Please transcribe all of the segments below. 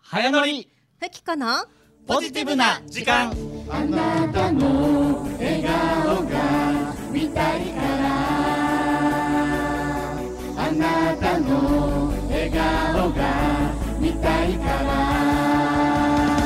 早乗りふきこのポジティブな時間。 あなたの笑顔が見たいからあなたの笑顔が見たいから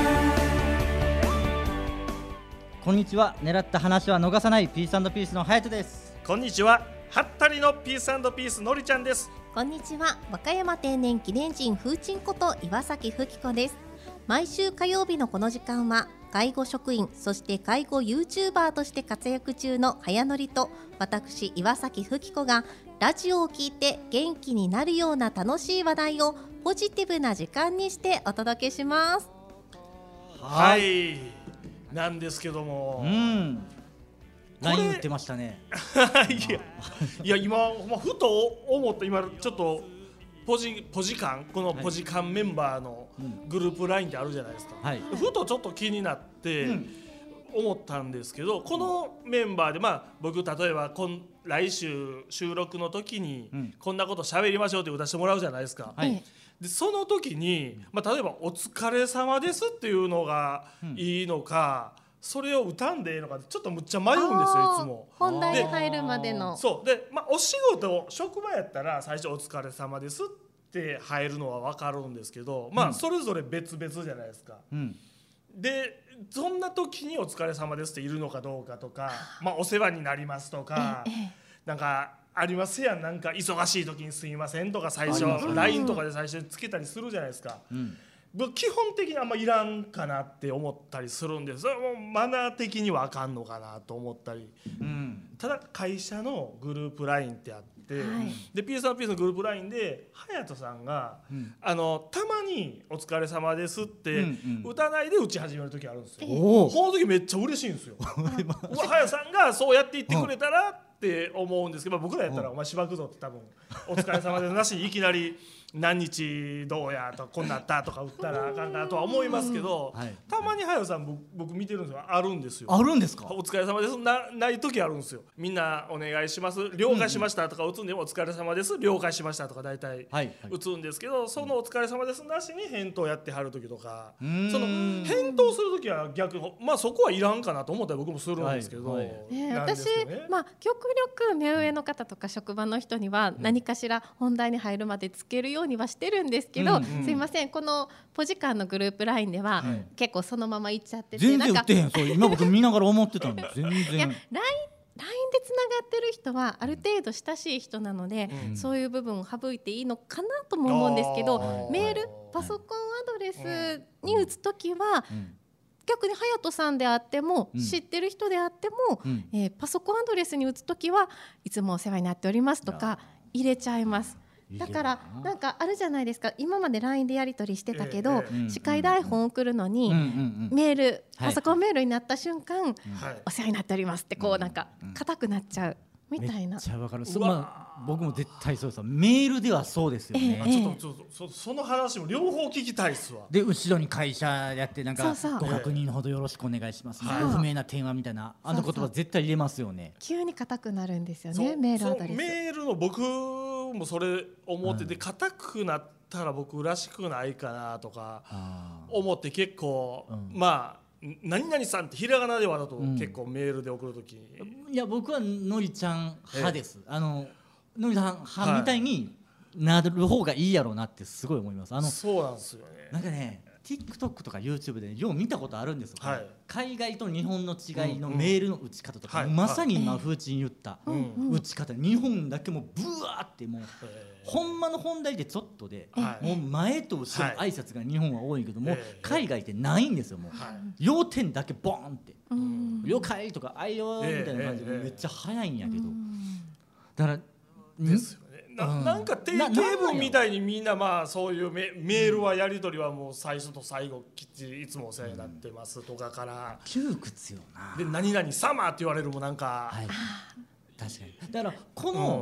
こんにちは。狙った話は逃さないピース&ピースのハヤトです。 こんにちは。はったりのピース&ピースのりちゃんです。 こんにちは。和歌山天然記念人風鎮こと岩崎ふきこです。毎週火曜日のこの時間は介護職員そして介護 YouTuber として活躍中の早乗りと私岩崎ふきこがラジオを聞いて元気になるような楽しい話題をポジティブな時間にしてお届けします。 はい、なんですけども、 LINE 打ってましたね。 いや今、ふと思った今ちょっとポジカンこのポジカンメンバーのグループ LINE ってあるじゃないですか、はい、ふとちょっと気になって思ったんですけど、このメンバーで僕例えば来週収録の時にこんなこと喋りましょうって歌してもらうじゃないですか、はい、でその時に、例えばお疲れ様ですっていうのがいいのか、それを歌んでいいのかちょっとむっちゃ迷うんですよいつも。 本題に入るまでのそうで、お仕事職場やったら最初お疲れ様ですって入るのは分かるんですけど、それぞれ別々じゃないですか、でそんな時にお疲れ様ですっているのかどうかとか、お世話になりますとか、なんかありますやん、なんか忙しい時にすいませんとか最初 LINE とかで最初につけたりするじゃないですか、基本的にあんまいらんかなって思ったりするんです。それはもうマナー的にはあかんのかなと思ったり、ただ会社のグループ LINE ってあって、でピース&ピースのグループ LINE で隼人さんが、たまにお疲れ様ですって打たないで打ち始める時あるんですよ。この時めっちゃ嬉しいんですよ。隼人さんがそうやって言ってくれたらって思うんですけど、僕らやったらお前しばくぞって多分お疲れ様ですなしにいきなり何日どうやとかこんなったとか打ったらあかんかなとは思いますけど、たまに隼人さん僕見てるんですよ。あるんですよ。 あるんですか。 お疲れ様ですない時あるんですよ。みんなお願いします了解しましたとか打つんでもお疲れ様です了解しましたとか大体打つんですけど、そのお疲れ様ですなしに返答やってはる時とか、その返答する時は逆にそこはいらんかなと思ったら僕もするんですけど、 私極力目上の方とか職場の人には何かしら本題に入るまでつけるようにはしてるんですけど、すいません、このポジカンのグループ LINE では結構そのままいっちゃってて、 全然売ってへん。そう今僕見ながら思ってたんで全然。いや LINE でつながってる人はある程度親しい人なので、そういう部分を省いていいのかなとも思うんですけど、メールパソコンアドレスに打つときは、逆に隼人さんであっても、知ってる人であっても、パソコンアドレスに打つときはいつもお世話になっておりますとか入れちゃいます。だからなんかあるじゃないですか、今まで LINE でやり取りしてたけど、司会台本送るのにメール、パソコンメールになった瞬間、お世話になっておりますってこうなんか硬くなっちゃうみたいな。 めっちゃわかる。僕も絶対そうです。メールではそうですよね。 ちょっとその話も両方聞きたいっすわ。 で後ろに会社やってなんかご確認のほどよろしくお願いします、ご不明な点はみたいな言葉絶対入れますよね。 急に硬くなるんですよね、メールアドレス。 メールの僕もそれ思ってて、硬くなったら僕らしくないかなとか思って結構、何々さんってひらがなではだと結構メールで送るときに、 いや僕はのりちゃん派です。のりさん派みたいになる方がいいやろうなってすごい思います。 そうなんですよね。 なんかね TikTok とか YouTube でよう見たことあるんですよ、海外と日本の違いのメールの打ち方とか、まさに今風知に言った打ち方、日本だけもうブワーってもうほんまの本題でちょっとで、もう前と後ろ挨拶が日本は多いけども、海外ってないんですよ。もう要点だけボーンって了解とかあいよみたいな感じでめっちゃ早いんやけど、だからですよね。なんか定型文みたいにみんなそういうメールはやり取りはもう最初と最後きっちりいつもお世話になってますとかから窮屈よな。 で何々様って言われるもなんか、 確かに。だからこの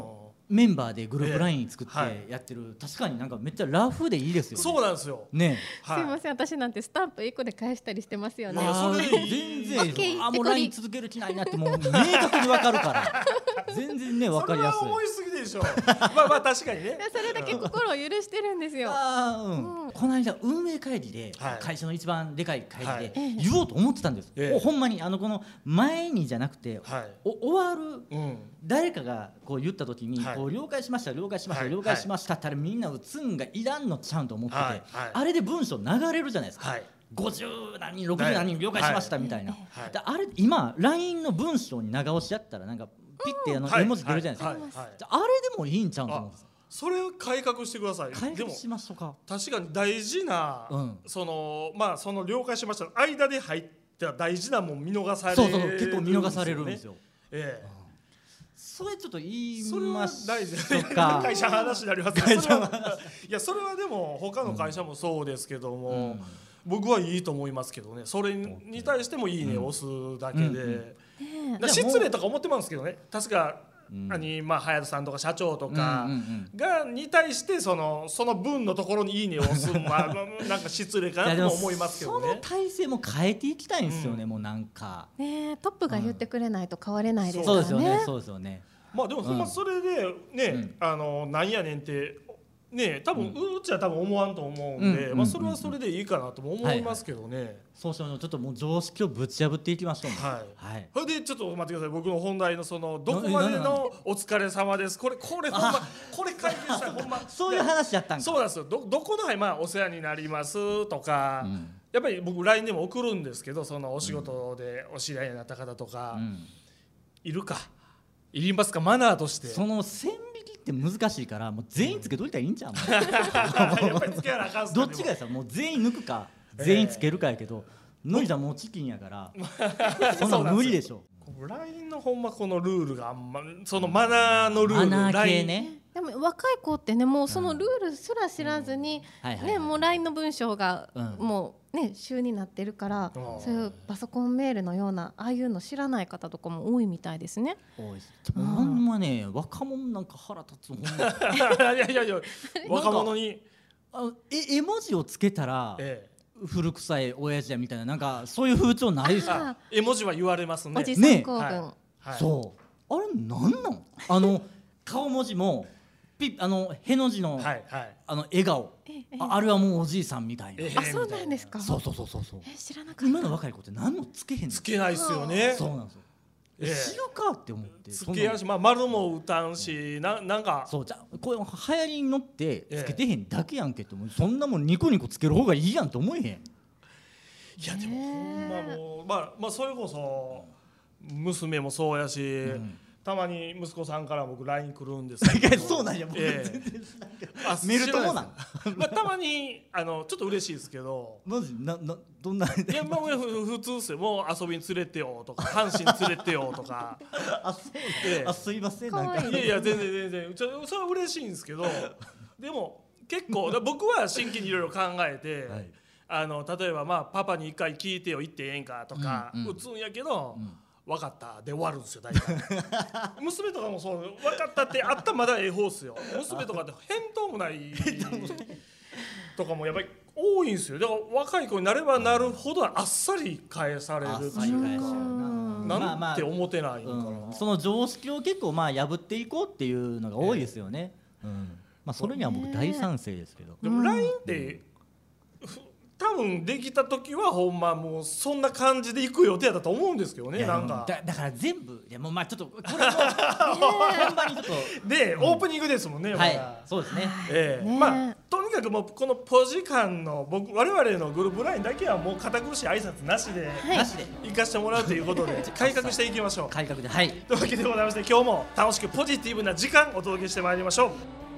メンバーでグループライン作ってやってる、確かになんかめっちゃラフでいいですよね。 そうなんですよね。 すいません、私なんてスタンプ1個で返したりしてますよね。 全然もう LINE 続ける気ないなってもう明確に分かるから全然ね分かりやすい。 それは思いすぎでしょまあ確かにねそれだけ心を許してるんですよ。 この間運営会議で、会社の一番でかい会議で言おうと思ってたんです、ほんまにこの前にじゃなくて、終わる、誰かがこう言った時に、こう了解しました了解しました、了解しましたってみんな打つんがいらんのちゃうんと思ってて、あれで文章流れるじゃないですか、50何人60何人了解しましたみたいな、あれ今 LINE の文章に長押しやったらなんかピッて絵文字出るじゃないですか、あれでもいいんちゃうんと思うんです。 それを改革してください。 改革しましょうか。 確かに大事な、その了解しました間で入った大事なもん見逃される。 そう結構見逃されるんですよ。それちょっと言いましょうか。 会社の話になりますけど、いやそれはでも他の会社もそうですけども、僕はいいと思いますけどね。それに対してもいいね押すだけで、失礼とか思ってますけどね。確か隼人さんとか社長とかがに対してその分のところにいいねを押すなんか失礼かなと思いますけどね。 その体制も変えていきたいんですよね。もうなんかトップが言ってくれないと変われないですからね。 そうですよね。 まあでもほんまそれでね、なんやねんってね、多分うちは多分思わんと思うんで、それはそれでいいかなとも思いますけどね。 そうちょっともう常識をぶち破っていきましょう。 それでちょっと待ってください。僕の本題のどこまでのお疲れ様です。これほんまこれ解決したいほんま。 そういう話やったんか。 そうなんですよ。どこのお世話になりますとか、やっぱり僕 LINE でも送るんですけど、そのお仕事でお知り合いになった方とかいるか。いりますかマナーとして。 その線引きって難しいからもう全員つけといたらいいんちゃうの。 やっぱりつけなあかんすか。 どっちがさもう全員抜くか全員つけるかやけど、のりさんもうチキンやからそんな無理でしょ。 LINE のほんまこのルールがあんまそのマナーのルール、 マナー系ね。 でも若い子ってねもうそのルールすら知らずにもう LINE の文章がもうね週になってるから、そういうパソコンメールのようなああいうの知らない方とかも多いみたいですね。 多いです。ほんまね若者なんか腹立つ。ほんまいや若者に絵文字をつけたら古臭い親父やみたいななんかそういう風潮ないですか。 絵文字は言われますね。 おじさん構文。 そうあれなんなん顔文字もへの字の笑顔、あれはもうおじいさんみたいな。 そうなんですか。 そう知らなかった。 今の若い子って何もつけへんの。 つけないですよね。 そうなんですよ。知るかって思って。 つけやし丸も打たんしなんかそうじゃこれ流行りに乗ってつけてへんだけやんけって思う。そんなもんニコニコつける方がいいやんと思えへん。いやでもほんまもうまあそれこそ娘もそうやし。たまに息子さんから僕 LINE 来るんですけどそうなんや。僕全然メルトもなんたまにちょっと嬉しいですけど。 マジどんな。いや普通っすよ。もう遊びに連れてよとか阪神に連れてよとかすいませんなんか。 いや全然それは嬉しいんですけどでも結構僕は真剣にいろいろ考えて、例えばパパに一回聞いてよ言ってええんかとか打つんやけど。分かったで終わるんですよ大体。娘とかもそう分かったってあったらまだええ方っすよ。娘とかって返答もないとかもやっぱり多いんですよ。だから若い子になればなるほどあっさり返されるっていうかなんて思ってないのかな。 その常識を結構破っていこうっていうのが多いですよね。それには僕大賛成ですけど。 でも LINE って多分できた時はほんまもうそんな感じで行く予定だったと思うんですけどね。なんかだから全部ちょっとこれもほんまにちょっとでオープニングですもんね。 そうですね。 とにかくもうこのポジ間の我々のグループ LINE だけはもう堅苦しい挨拶なしで行かしてもらうということで改革していきましょう。 改革でというわけでございまして今日も楽しくポジティブな時間お届けしてまいりましょう。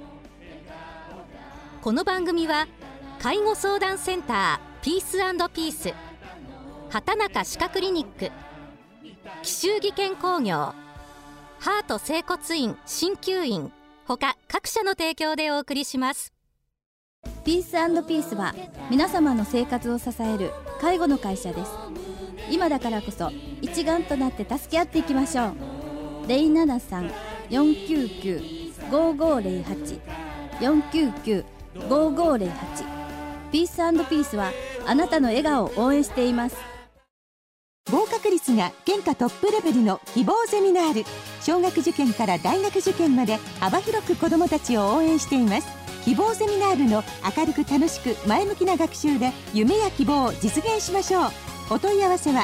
この番組は介護相談センターピース&ピース、畑中歯科クリニック、紀州技研工業、ハート整骨院鍼灸院他各社の提供でお送りします。 ピース&ピースは皆様の生活を支える介護の会社です。今だからこそ一丸となって助け合っていきましょう。073-499-0000 5508-499-5508。ピース&ピースはあなたの笑顔を応援しています。 合格率が県下トップレベルの希望ゼミナール。小学受験から大学受験まで幅広く子どもたちを応援しています。希望ゼミナールの明るく楽しく前向きな学習で夢や希望を実現しましょう。お問い合わせは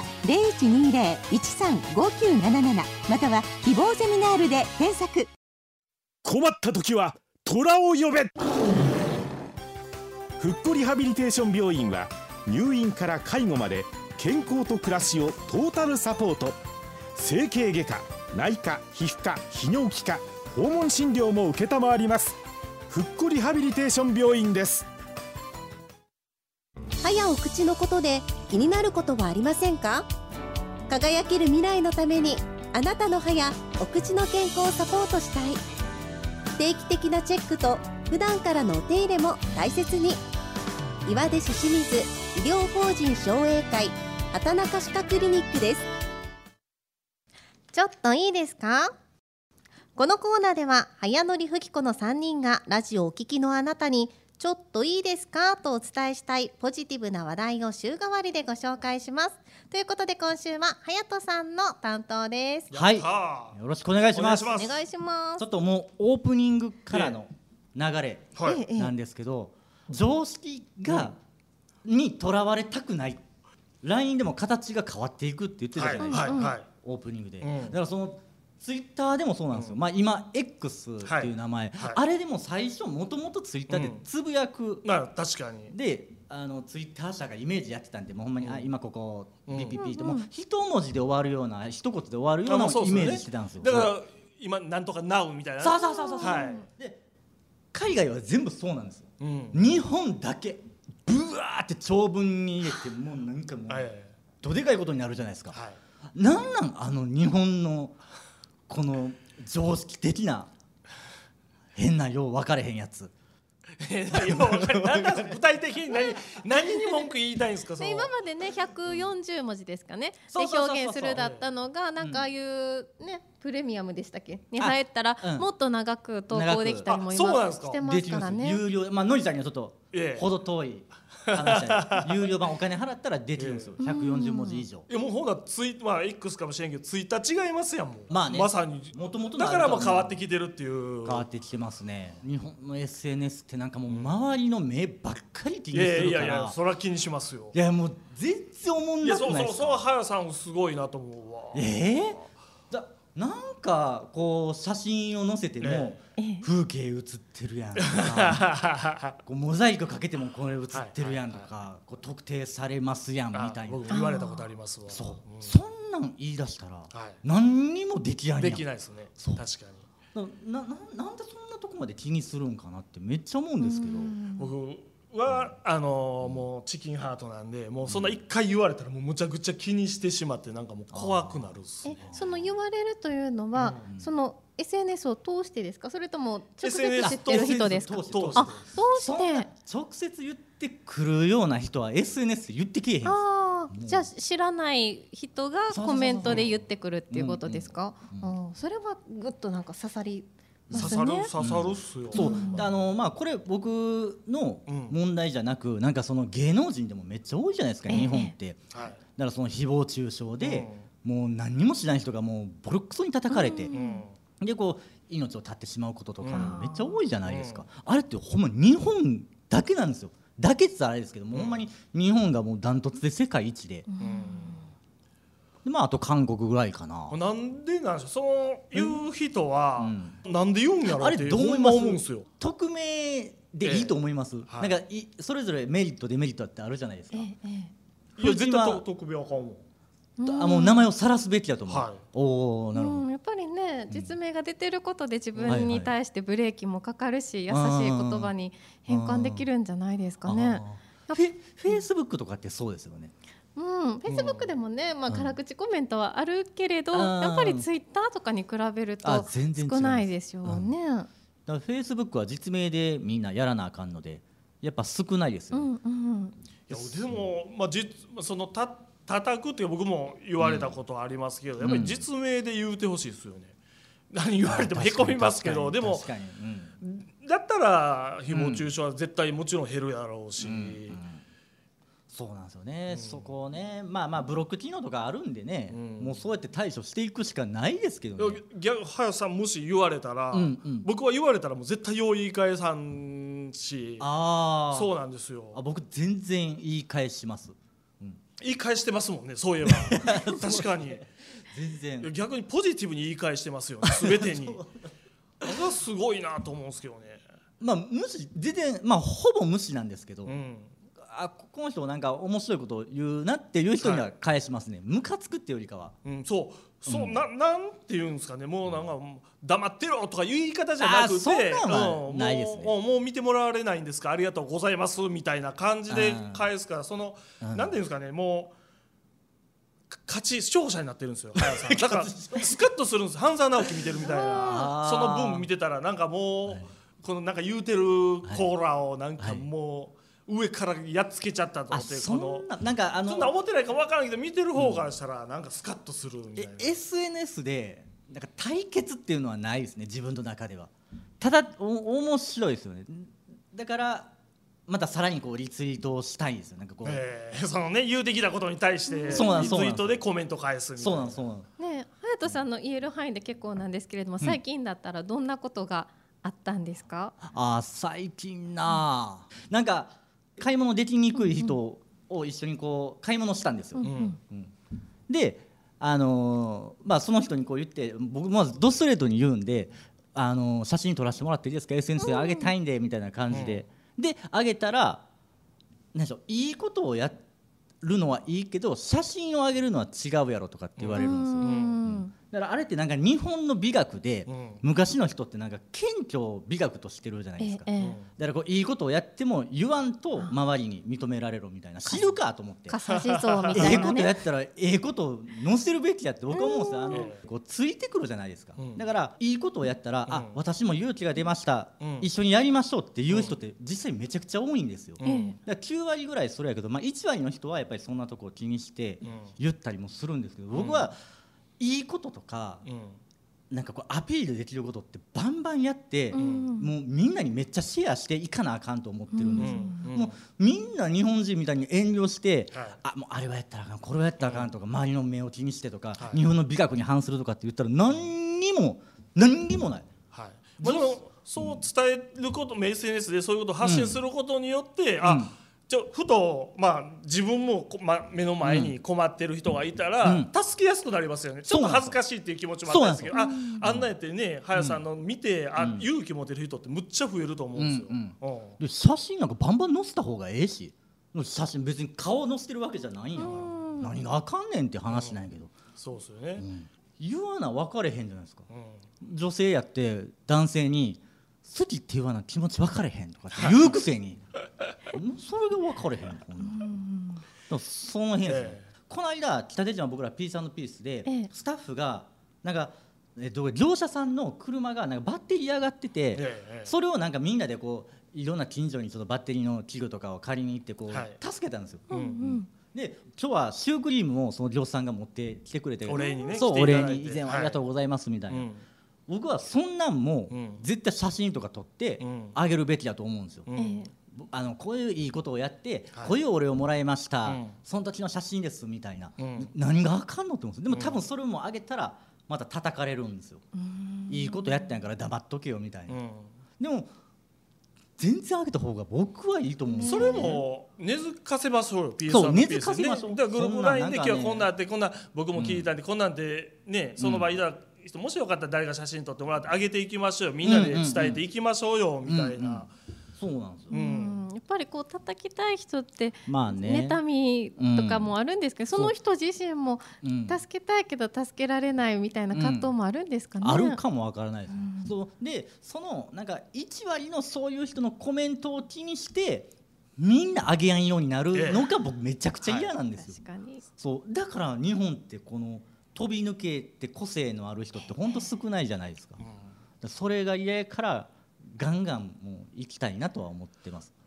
0120-135977 または希望ゼミナールで検索。 困った時は虎を呼べ。ふっこリハビリテーション病院は入院から介護まで健康と暮らしをトータルサポート。整形外科、内科、皮膚科、泌尿器科、訪問診療も承ります。ふっこリハビリテーション病院です。 歯やお口のことで気になることはありませんか？輝ける未来のためにあなたの歯やお口の健康をサポートしたい。定期的なチェックと普段からのお手入れも大切に。岩出市清水医療法人商栄会畑中歯科クリニックです。 ちょっといいですか？このコーナーでは早乗りふきこの3人がラジオをお聞きのあなたにちょっといいですかとお伝えしたいポジティブな話題を週替わりでご紹介します。ということで今週は隼人さんの担当です。 はい、よろしくお願いします。 お願いします。 ちょっともうオープニングからの流れなんですけど、常識にとらわれたくない。 LINE でも形が変わっていくって言ってたじゃないですか、オープニングで。だからそのツイッターでもそうなんですよ。今 X っていう名前、あれでも最初もともとツイッターでつぶやく確かにでツイッター社がイメージやってたんで、もうほんまに今ここピピピってもう一文字で終わるような一言で終わるようなイメージしてたんですよ。 だから今なんとか NOW みたいな。 そうで海外は全部そうなんですよ。日本だけブワーって長文に入れてもうなんかもうどでかいことになるじゃないですか。なん日本のこの常識的な変なよう分かれへんやつ。 具体的に何に文句言いたいんですか？ 今までね140文字ですかねで表現するだったのが、なんかああいうねプレミアムでしたっけに入ったらもっと長く投稿できたりも今してますからね。 有料のりさんにはちょっと程遠い話だ有料版お金払ったらできるんですよ。140文字以上。 もうほらX かもしれんけどツイッター違いますやん。もうまさに元だからもう変わってきてるっていう。 変わってきてますね。日本の SNS ってなんかもう周りの目ばっかり気にするから。いやそれは気にしますよ。 いやもう全然思んなくないですか？ そう早さんすごいなと思うわ。 なんかこう写真を載せても風景写ってるやんとかこうモザイクかけてもこれ写ってるやんとかこう特定されますやんみたいな。 僕言われたことありますわ。 そんなん言い出したら何にもできやんやん。 できないですね。確かに。なんでそんなとこまで気にするんかなってめっちゃ思うんですけど。 僕はもうチキンハートなんで、もうそんな一回言われたらもうむちゃくちゃ気にしてしまってなんかもう怖くなるっすね。 その言われるというのは、その SNS を通してですか、それとも直接知ってる人ですか？どうして直接言ってくるような人は SNS で言ってけえへん。 じゃあ知らない人がコメントで言ってくるっていうことですか？それはぐっとなんか刺さり刺さるっすよ。 そうこれ僕の問題じゃなく、なんかその芸能人でもめっちゃ多いじゃないですか、日本って。だからその誹謗中傷でもう何にもしない人がもうボロクソに叩かれて、でこう命を絶ってしまうこととかもめっちゃ多いじゃないですか。あれってほんま日本だけなんですよ。だけって言ったらあれですけども、ほんまに日本がもうダントツで世界一で。あと韓国ぐらいかな。 なんでなんでしょう。その言う人はなんで言うんやろってどう思います？ 思うんですよ。 匿名でいいと思います？なんかそれぞれメリットデメリットってあるじゃないですか。 いや絶対匿名あかんもん。 もう名前を晒すべきだと思う。おお、なるほど。 やっぱりね、実名が出てることで自分に対してブレーキもかかるし、優しい言葉に変換できるんじゃないですかね。 フェイスブックとかってそうですよね。 フェイスブックでもね、辛口コメントはあるけれど、やっぱりツイッターとかに比べると少ないですよね。 だからフェイスブックは実名でみんなやらなあかんので、やっぱ少ないですよ。 いやでもその叩くって僕も言われたことはありますけど、やっぱり実名で言うてほしいですよね。 何言われてもへこみますけど、でもだったら誹謗中傷は絶対もちろん減るやろうし、 そうなんですよね、そこをね、まあブロック機能とかあるんでね、もうそうやって対処していくしかないですけどね。 早さんもし言われたら、僕は言われたらもう絶対よう言い返さんし、そうなんですよ。 僕全然言い返します。 言い返してますもんね、そういえば確かに全然逆にポジティブに言い返してますよね、全てに僕はすごいなと思うんですけどね。 無視全然ほぼ無視なんですけど、この人なんか面白いことを言うなっていう人には返しますね。ムカつくっていうよりかは、 なんて言うんですかね、もうなんか黙ってろとかいう言い方じゃなくて、 そんなんはないですね。 もう見てもらわれないんですか、ありがとうございますみたいな感じで返すから、そのなんていうんですかね、もう視聴者になってるんですよ、早さん。だからスカッとするんです。半沢直樹見てるみたいな、その分見てたらなんかもうこのなんか言うてるコーラをなんかもう。上からやっつけちゃったと思って、そんな思ってないかも分からんけど見てる方からしたらなんかスカッとするみたいな。 SNS でなんか対決っていうのはないですね、自分の中では。ただ面白いですよね。だからまたさらにこうリツイートをしたいですよ。なんかこう、 そのね、言うてきたことに対してリツイートでコメント返すみたいな。 そうなんね、隼人さんの言える範囲で結構なんですけれども、最近だったらどんなことがあったんですか？ 最近なんか買い物できにくい人を一緒にこう買い物したんですよ。でその人にこう言って、僕まずドストレートに言うんで、写真撮らせてもらっていいですか、 SNS で上げたいんでみたいな感じで、で上げたら何でしょう、いいことをやるのはいいけど写真を上げるのは違うやろとかって言われるんですよ。だからあれってなんか日本の美学で、昔の人ってなんか謙虚を美学としてるじゃないですか。だからこういいことをやっても言わんと周りに認められろみたいな、知るかと思って、 笠地蔵みたいなね、 ことやったらことを載せるべきやって僕は思うんですよ。こうついてくるじゃないですか。だからいいことをやったら、私も勇気が出ました、一緒にやりましょうっていう人って実際めちゃくちゃ多いんですよ。だから9割ぐらいそれやけど、1割の人はやっぱりそんなとこを気にして言ったりもするんですけど、僕はいいこととか、なんかこうアピールできることってバンバンやって、もうみんなにめっちゃシェアしていかなあかんと思ってるんですよ。もうみんな日本人みたいに遠慮して、もうあれはやったらあかん、これはやったらあかんとか、周りの目を気にしてとか、日本の美学に反するとかって言ったら何にもない。 でもそう伝えること、SNS でそういうことを発信することによって、ふと自分も目の前に困ってる人がいたら助けやすくなりますよね。ちょっと恥ずかしいっていう気持ちもあったんですけど、あんなやってね、早さんの見て勇気持てる人ってむっちゃ増えると思うんですで、 よ。 写真なんかバンバン載せた方がええし、写真別に顔載せてるわけじゃないんやから、何があかんねんって話なんやけど、 そうですよね。 言わな分かれへんじゃないですか。女性やって男性に好きって言わな気持ち分かれへんとかって言うくせにそれが分かれへん。その辺ですね。この間北出島僕らピース&ピースでスタッフがなんか業者さんの車がなんかバッテリー上がってて、それをなんかみんなでこういろんな近所にそのバッテリーの器具とかを借りに行ってこう助けたんですよ。で今日はシュークリームをその業者さんが持ってきてくれて、 お礼にね、 お礼に以前はありがとうございますみたいな。僕はそんなんも絶対写真とか撮ってあげるべきだと思うんですよ。こういういいことをやってこういうお礼をもらいました、その時の写真ですみたいな、何があかんのって思うんです。でも多分それもあげたらまた叩かれるんですよ。いいことやったんやから黙っとけよみたいな。でも全然あげた方が僕はいいと思う。 それも根付かせましょうよ。 そう根付かせましょう。 グループ LINE で今日はこんなんあって、こんな僕も聞いたんで、こんなんでね、その場合いたら人もしよかったら誰が写真撮ってもらってあげていきましょうよ、みんなで伝えていきましょうよみたいな。 そうなんですよ。 やっぱりこう叩きたい人ってね、 妬みとかもあるんですけど、その人自身も助けたいけど助けられないみたいな葛藤もあるんですかね。 あるかもわからないです。でそのなんか1割のそういう人のコメントを気にしてみんなあげやんようになるのが僕めちゃくちゃ嫌なんですよ。 確かに。 そうだから日本ってこの飛び抜けて個性のある人ってほんと少ないじゃないですか。それが嫌やからガンガンもう行きたいなとは思ってます。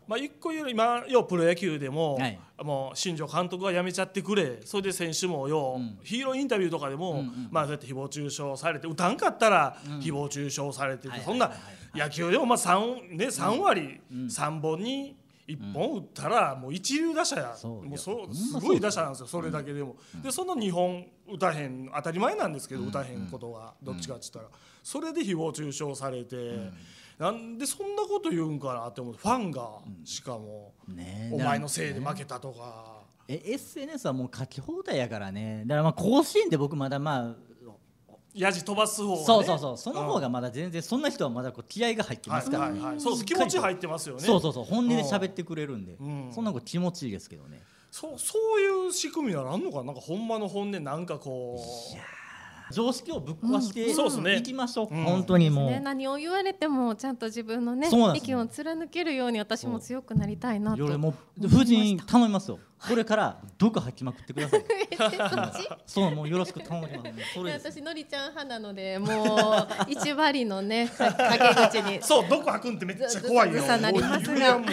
まあ一個より今ようプロ野球でも、もう新庄監督が辞めちゃってくれ、それで選手もよう、ヒーローインタビューとかでも、まあそうやって誹謗中傷されて、打たんかったら誹謗中傷されてて、そんな野球でもまあ3割3本に1本打ったらもう一流打者や、もうすごい打者なんですよ、それだけでも。でその2本打たへん、当たり前なんですけど打たへんことがどっちかっつったら、それで誹謗中傷されて、なんでそんなこと言うんかなって思う。ファンがしかもお前のせいで負けたとか、 SNS はもう書き放題やからね。だからまあ甲子園で僕まだまあやじ飛ばす方がね、 そうその方がまだ全然、そんな人はまだこう気合が入ってますから、 そう気持ち入ってますよね。 そう本音で喋ってくれるんで、そんな子気持ちいいですけどね。 そういう仕組みならあんのかな。なんかほんまの本音なんかこう常識をぶっ壊していきましょう。本当にもう何を言われてもちゃんと自分のね意見を貫けるように私も強くなりたいなと。 俺も夫人頼みますよ。これから毒吐きまくってください。そうもうよろしく頼みます。 私のりちゃん派なので、もう1割のね陰口にそう毒吐くんってめっちゃ怖いよ。 なりますが、はい、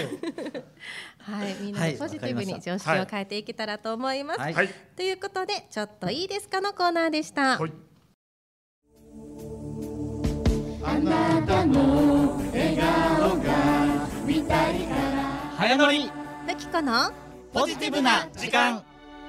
みんなでポジティブに常識を変えていけたらと思います。ということでちょっといいですかのコーナーでした。 あなたの笑顔が見たいから、 早乗りなきこのポジティブな時間。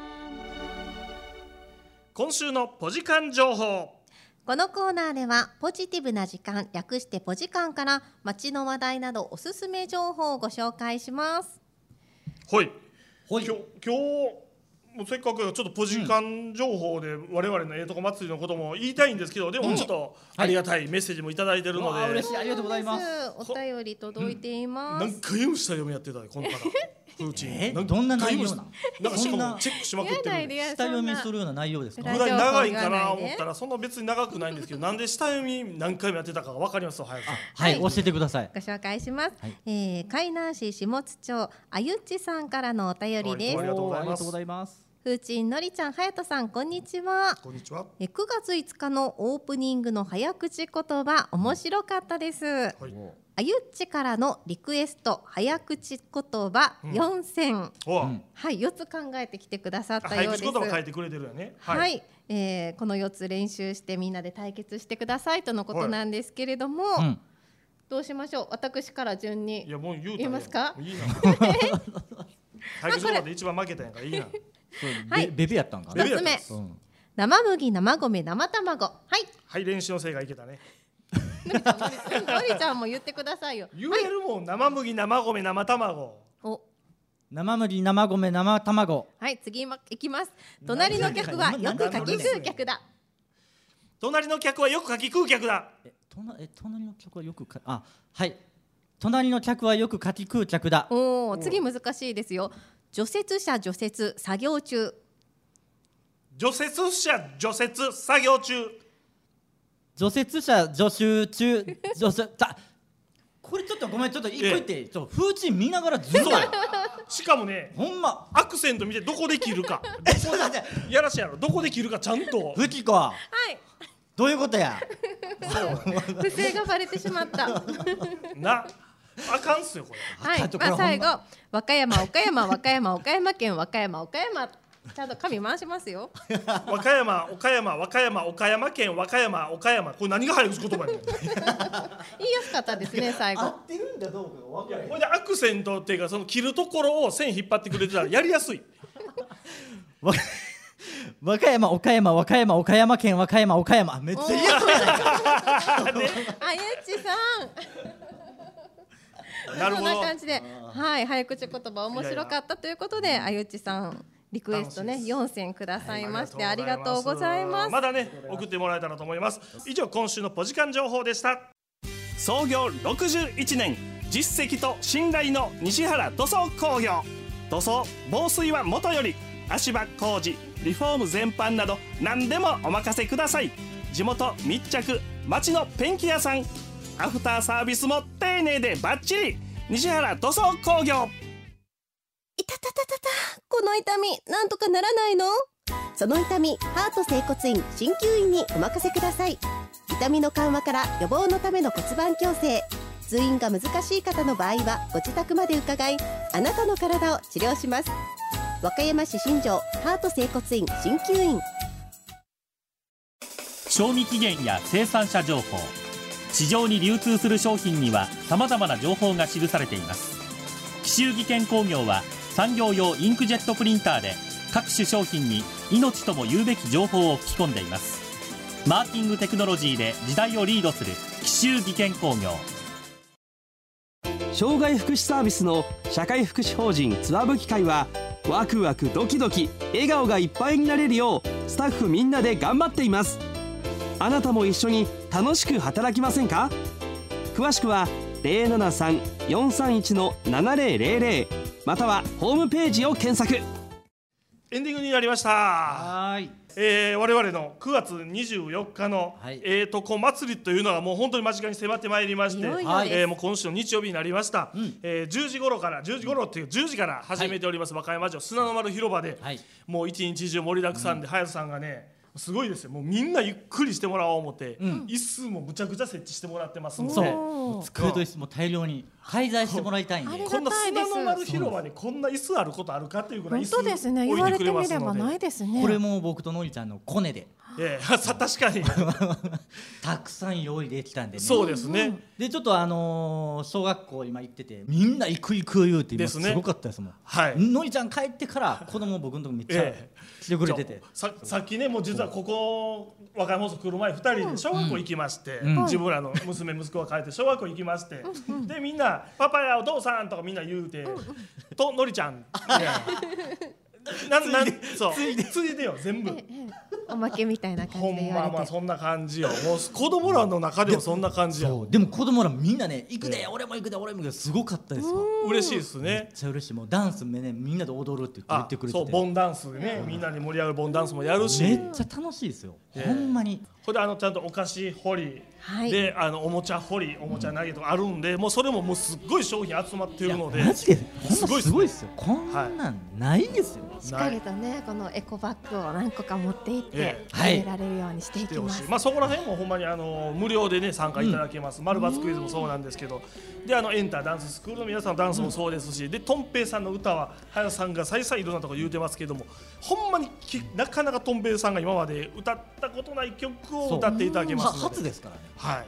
今週のポジカン情報。 このコーナーではポジティブな時間、略してポジカンから街の話題などおすすめ情報をご紹介します。 はい、今日もうせっかくちょっとポジカン情報で我々のとこ祭りのことも言いたいんですけど、でもちょっとありがたいメッセージもいただいてるので、 嬉しい、ありがとうございます。 お便り届いています。 何回も下読みやってたこの方。プーチンどんな内容なの？ なんかしかもチェックしまくってる。 下読みするような内容ですか？ ぐらい長いかな思ったら、そんな別に長くないんですけど、なんで下読み何回もやってたかわかります？早く。 はい、教えてください。 ご紹介します。海南市下津町あゆっちさんからのお便りです。 ありがとうございます。 ふーちん、のりちゃん、はやとさん、こんにちは。 こんにちは。 9月5日のオープニングの早口言葉、面白かったです。あゆっちからのリクエスト早口言葉4選、はい、4つ考えてきてくださったようです。 早口言葉書いてくれてるよね。 はい、この4つ練習してみんなで対決してくださいとのことなんですけれども、どうしましょう。私から順に言いますか？ いいな。早口言葉で一番負けたんやからいいな。 はい、 ベベやったんかな。 1つ目、生麦、生米、生卵。 はい、練習のせいがいけたね。 のりちゃんも言ってくださいよ。 言えるもん、生麦、生米、生卵。 生麦、生米、生卵。 はい、次いきます。隣の客はよくかき食う客だ。 隣の客はよくかき食う客だ。 隣の客はよくはい。隣の客はよくかき食う客だ。 次難しいですよ。除雪車除雪作業中。 除雪車除雪作業中。 除雪車除雪中。これちょっとごめん、ちょっと一個言って、風鎮見ながらずっとしかもね、 ほんまアクセント見てどこで切るか。やらしいやろ、どこで切るかちゃんと。 ふきこはどういうことや。 不正がバレてしまったな。あかんっすよこれ。 はい、最後和歌山岡山和歌山岡山県和歌山岡山、ちゃんと紙回しますよ。 和歌山岡山和歌山岡山県和歌山岡山、これ何が早口言葉やねん。 言いやすかったですね最後。 合ってるんだどうかが分からない。 これでアクセントっていうか、その切るところを線引っ張ってくれてたらやりやすい。 和歌山岡山和歌山岡山県和歌山岡山、めっちゃ言いやすいやないか。 あゆっちさん。 なるほど。 そんな感じで、はい、早口言葉面白かったということで、あゆっちさんリクエストね4選くださいまして、ありがとうございます。 まだね送ってもらえたらと思います。以上、今週のポジカン情報でした。創業61年、実績と信頼の西原塗装工業。塗装防水はもとより、足場工事リフォーム全般など何でもお任せください。地元密着、町のペンキ屋さん。アフターサービスも丁寧でバッチリ。西原塗装工業。 いたたたたた、この痛みなんとかならないの？その痛み、ハート整骨院鍼灸院にお任せください。痛みの緩和から予防のための骨盤矯正、 通院が難しい方の場合はご自宅まで伺い、あなたの体を治療します。和歌山市新城ハート整骨院鍼灸院。 賞味期限や生産者情報、市場に流通する商品には様々な情報が記されています。紀州技研工業は産業用インクジェットプリンターで各種商品に命とも言うべき情報を吹き込んでいます。マーキングテクノロジーで時代をリードする紀州技研工業。 障害福祉サービスの社会福祉法人つわぶき会は、ワクワクドキドキ笑顔がいっぱいになれるようスタッフみんなで頑張っています。あなたも一緒に楽しく働きませんか？詳しくは 073-431-7000 またはホームページを検索。 エンディングになりました。 はい、 我々の9月24日のとこ祭りというのがもう本当に間近に迫ってまいりまして、もう今週の日曜日になりました。10時頃っていう10時から始めております、和歌山城砂の丸広場で、もう一日中盛りだくさんで、隼人さんがねすごいですよ。もうみんなゆっくりしてもらおう思って、椅子もむちゃくちゃ設置してもらってますので、 机と椅子も大量に介在してもらいたいんで、 こんな砂の丸広場にこんな椅子あることあるかっていうぐらい椅子本当ですね、言われてみればないですね。 これも僕とのりちゃんのコネで確かにたくさん用意できたんでね。 そうですね。 でちょっと小学校今行ってて、みんな行く言うて今すごかったですもん。のりちゃん帰ってから子供僕のとこめっちゃ来てくれてて、 さっきねもう実はここ和歌山放送来る前2人で小学校行きまして、自分らの娘息子が帰って小学校行きまして、でみんなパパやお父さんとかみんな言うて、とのりちゃんついでよ全部おまけみたいな感じで言われて、 ほんまそんな感じよ。もう子供らの中でもそんな感じよ。 でも子供らみんなね行くで、俺も行くで俺も行くで、すごかったですよ。 嬉しいですね。 めっちゃ嬉しい。もうダンスねみんなで踊るって言ってくれてて、 そうボンダンスでね、みんなに盛り上がるボンダンスもやるし、 めっちゃ楽しいですよ、ほんまに。 これでちゃんとお菓子掘りでおもちゃ掘り、おもちゃ投げとかあるんで、もうそれももうすっごい商品集まってるので、 マジですごいですよ。こんなんないですよ。 しっかりとねこのエコバッグを何個か持っていって食べられるようにしていきます。 そこら辺もほんまに無料でね参加いただけます。丸×クイズもそうなんですけど、でエンターダンススクールの皆さんのダンスもそうですし、でとんぺいさんの歌は隼人さんが再々いろんなところ言うてますけども、ほんまになかなかとんぺいさんが今まで歌ったことない曲を歌っていただけますので、 初ですからね。 はい。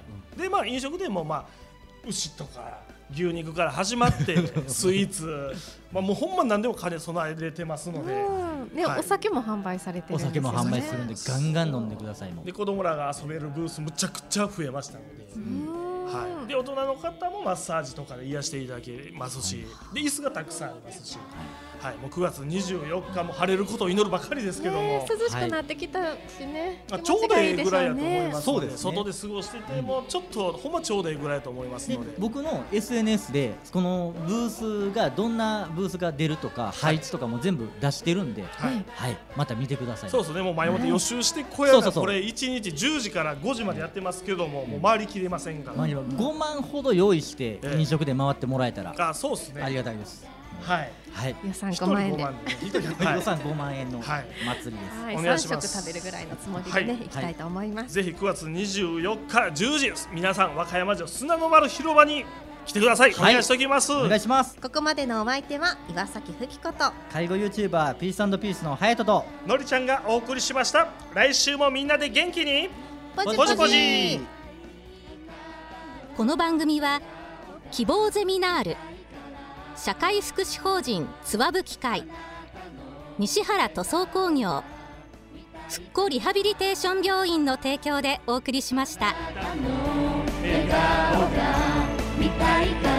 で飲食でも牛とか牛肉から始まってスイーツもうほんま何でも兼ね備えれてますので、 お酒も販売されてるんですよね。 お酒も販売するんでガンガン飲んでください。もで子供らが遊べるブースむちゃくちゃ増えましたので、で大人の方もマッサージとかで癒していただけますし、で椅子がたくさんありますし、もう9月24日も晴れることを祈るばかりですけども、 涼しくなってきたしね、 ちょうどいいぐらいだと思いますので、外で過ごしててもちょっとほんまちょうどいいぐらいだと思いますので、 僕の SNS でこのブースがどんなブースが出るとか配置とかも全部出してるんで、また見てください。 そうですね、もう前もって予習してこれ1日10時から5時までやってますけども、もう回りきれませんから、 5万ほど用意して飲食で回ってもらえたらそうですね、 ありがたいです。 予算5万円で予算5万円の祭りです。 お願いします。 3食食べるぐらいのつもりでね行きたいと思います。 ぜひ9月24日10時皆さん和歌山城砂の丸広場に来てください。お願いしておきます。 お願いします。 ここまでのお相手は岩崎ふきこと介護 YouTuber ピース&ピースの隼人とのりちゃんがお送りしました。来週もみんなで元気にポジポジ。 この番組は希望ゼミナール、社会福祉法人つわぶき会、西原塗装工業、復興リハビリテーション病院の提供でお送りしました。 笑顔が見たいから、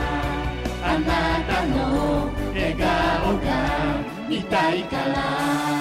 あなたの笑顔が見たいから。